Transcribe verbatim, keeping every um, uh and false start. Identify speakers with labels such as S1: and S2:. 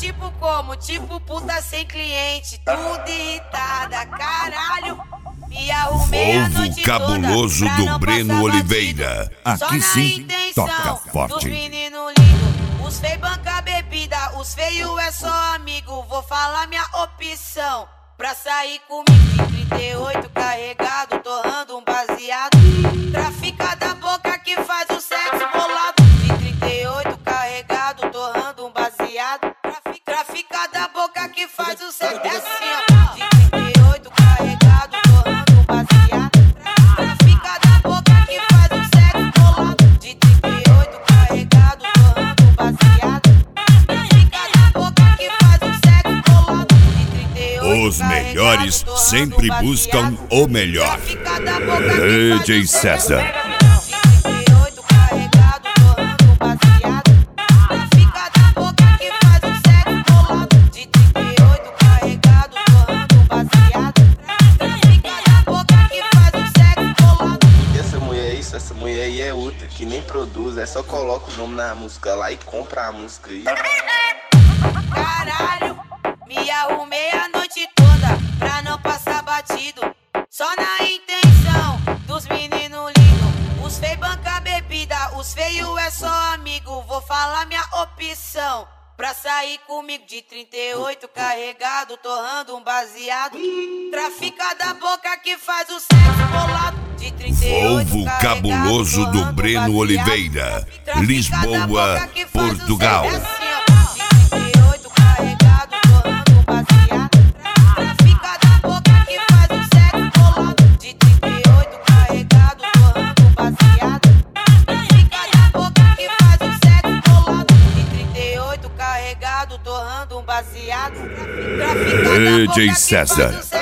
S1: tipo como? Tipo puta sem cliente, tudo irritada, caralho. Me arrumei a
S2: Povo
S1: noite
S2: cabuloso
S1: toda pra
S2: do
S1: não
S2: Breno
S1: passar
S2: Oliveira.
S1: batido. Só
S2: Aqui
S1: na
S2: sim,
S1: intenção
S2: toca
S1: dos
S2: forte.
S1: menino lindo. Os feios banca bebida, os feios é só amigo. Vou falar minha opção. Pra sair comigo de trinta e oito carregado, torrando um baseado. Trafica da boca que faz o sexo bolado. De trinta e oito carregado, torrando um baseado. Trafica, trafica da boca que faz o sexo. É assim, ó. De trinta e oito carregado, torrando um baseado. Trafica da boca que faz o sexo bolado. De trinta e oito carregado, torrando um baseado. Trafica da boca que faz o sexo bolado. De trinta e oito
S2: Os melhores sempre buscam o melhor. D J César.
S3: Essa mulher é isso, essa mulher aí é outra, que nem produz, é só coloca o nome na música lá e compra a música aí.
S1: Caralho, me arrumei a noite toda pra não passar batido. Só na intenção dos meninos lindos. Os feios banca bebida, os feios é só amigo. Vou falar minha opção. Pra sair comigo de trinta e oito carregado, torrando um baseado. Trafica da boca que faz o sexo bolado. De trinta e oito
S2: Povo
S1: carregado,
S2: cabuloso do
S1: torrando um
S2: Breno
S1: baseado.
S2: Oliveira.
S1: Trafica da
S2: Lisboa,
S1: boca que faz o
S2: Portugal.
S1: sexo. É assim, ó. De trinta e oito carregado, torrando um baseado. Trafica da boca que faz o sexo bolado. De trinta e oito carregado, torrando um baseado. Trafica da boca que faz o sexo bolado. De trinta e oito carregado, torrando um baseado. Trafica da boca
S2: D J
S1: que faz o
S2: César.
S1: sexo